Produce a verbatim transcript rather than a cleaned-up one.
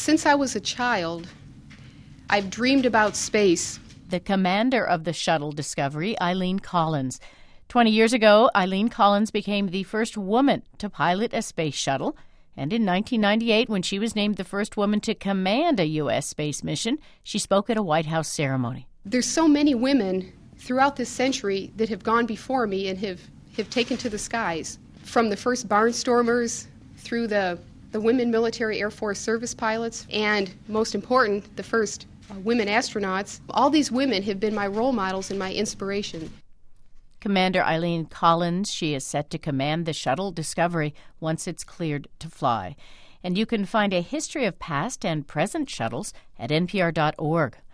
Since I was a child, I've dreamed about space. The commander of the shuttle Discovery, Eileen Collins. Twenty years ago, Eileen Collins became the first woman to pilot a space shuttle. And in nineteen ninety-eight, when she was named the first woman to command a U S space mission, she spoke at a White House ceremony. There's so many women throughout this century that have gone before me and have, have taken to the skies. From the first barnstormers through the, the women military Air Force service pilots, and most important, the first uh, women astronauts. All these women have been my role models and my inspiration. Commander Eileen Collins, she is set to command the shuttle Discovery once it's cleared to fly. And you can find a history of past and present shuttles at N P R dot org.